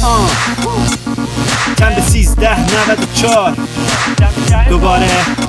چند 1394 دوباره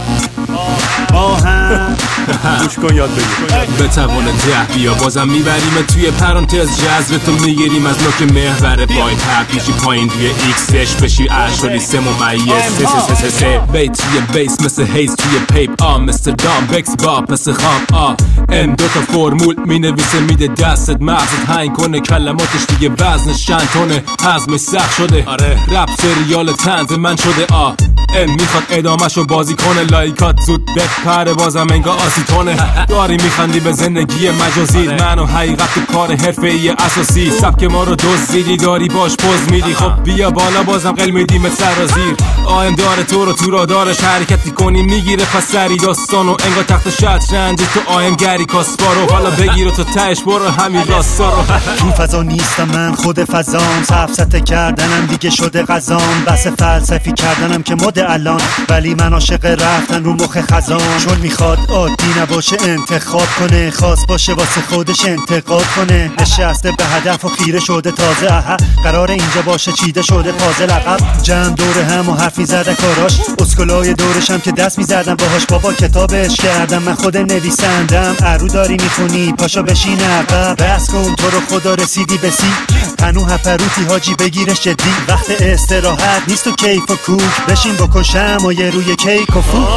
با هم گوش کن یاد بگیر بتوانه 10 بیا بازم میبریم توی پرانتز جذب تو میگیریم از نوک محور پای تب میشی پایین توی ایکسش بشی اشالی 3 ممیز 3 بیت توی بیس مثل هیز توی پیپ مثل دام بکس با پس خام ام دوتا فرمول مینویسه میده دستت مغزت هنگ کنه کلماتش دیگه وزنش چند تونه هضمش سخت شده آره رپ سریال طنز من شده ام میخواد ادامهشو بازی کنه لایکات زود بپره بازم انگار آسیتونه داری میخندی به زندگی مجازی من و حقیقت تو کار حرفه‌ای اساسی سبک ما رو دزدیدی داری باش پوز میدی خب بیا بالا بازم قل میدی مثل سرازیر آیم داره تو رو تو را دارش حرکتی کنی میگیره پس سری داستانو انگار تخت شطرنجی تو آیم گری کاسپارو حالا بگیر و تو تهش برو همین راستا رو تو فضا نیستم من خود فضام سفسطه کردنم دیگه شده غذام بس فلسفی کردنم که مد الان ولی من عاشق رفتن رو مخ خزان چون میخواد عادی نباشه انتخاب کنه خاص باشه واسه خودش انتقاد کنه نشسته به هدف و خیره شده تازه قرار اینجا باشه چیده شده تازه لقب جمع دور هم و حرف میزدن کاراش اسکلای دورشم که دست میزدم باهاش بابا کتابش کردم من خود نویسندم ارو داری میخونی پاشو بشین عقب بس کن تو رو خدا رسیدی به سی هنو هپروتی حاجی بگیرش جدی وقت استراحت نیست و کیف و کوک بشین بکن شمایه روی کیک و فوت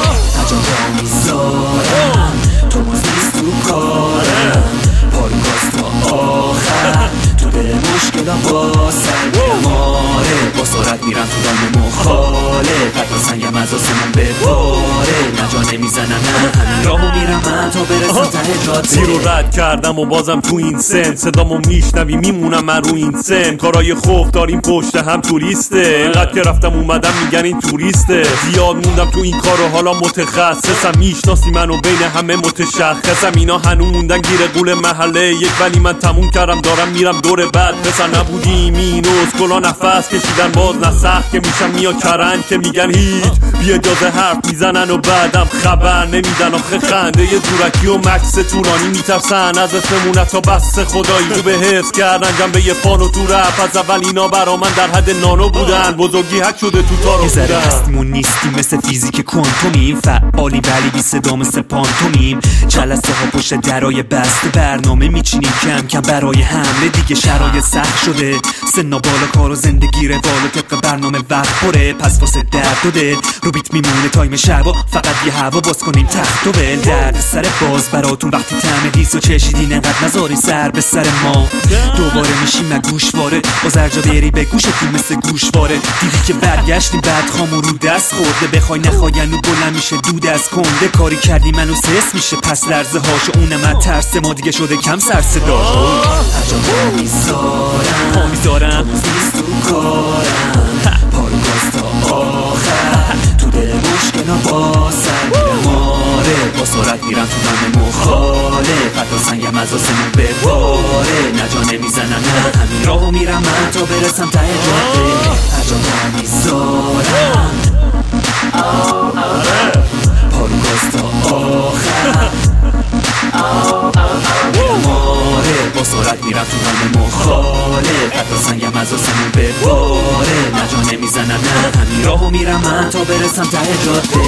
هجا میذارم تو نیست تو کارم پادکست تا آخر تو دل مشکلم با سرگماره با سرعت میرم تو دام مخاله فتا سنگم از آسمون بباره نجا نمیزنم نه همین راهو میرم من تا برسم ته جاده زیرو رد کردم و بازم تو این سن صدامو میشنوی میمونم من رو این سن کارای خوف داریم پشت هم توریسته اینقدر که رفتم اومدم میگن این توریسته زیاد موندم تو این کارو حالا متخصصم میشناسی منو بین همه متشخصم اینا هنو موندن گیر قول محله یک ولی من تموم کردم دارم میرم دور بعد پسر نبودیم این اسکلا نفس کشیدن باز نه سخت که میشم میا کرن که میگن هیچ بی اجازه حرف میزنن و بعدم خبر نمیدن آخه خنده یه زورکی و مکس تورانی میترسن از اسممون تا بس خدایی رو به حفظ کردن جنبه یه فانو تو رپ از اول اینا برا من در حد نانو بودن بزرگی حک شده تو تارو بودن یه ذره هستیمون نیستیم مثل فیزیک کوانتومیم فعالی ولی بی صدا مثل پانتومیم جلسه ها پشت درای بسته برنامه میچینیم کم کم برای حمله دیگه شرایط سخت شده سنا بالا کار و زندگی روال طبق برنامه وقت پره پس واسه درد و دل رو بیت میمونه تایم شبا فقط یه هوا باز کنیم تخت و بل درد سر باز براتون وقتی طعم هیس و چشیدین انقدر نذاری سر به سر ما دوباره میشیم گوشواره باز ارجا بری به گوشتون مثل گوشواره دیدی که برگشتیم بعد خامو رو دست خورده بخوای نخواین و بلند میشه دود از کنده کاری کردی منو سس میشه پس لرزه هاشو اونم ترس ما دیگه شده کم سر صدا میذارم نیست تو کارم پادکست تا آخر تو دل مشکل با سرگماره با سرعت میرم تو دام مخاله فتا سنگم از آسمون بباره نجا نمیزنم نه همین راهو میرم من تا برسم ته جاده هجا میذارم پادکست تا آخر با سرعت میرم تو دام مخاله فتا سنگم از آسمون بباره نجا نمیزنم نه همین راهو میرم من تا برسم ته جاده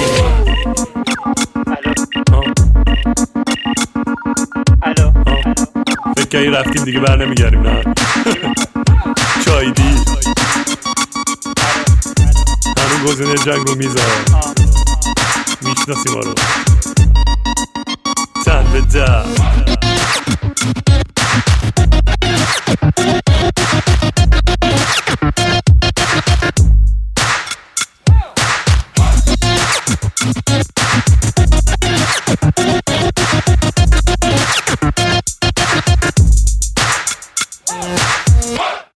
فکر کنی رفتیم دیگه بر نمیگردیم نه چایدی هنو گزینه جنگ رو میذارم میشناسی ما رو 10 به 10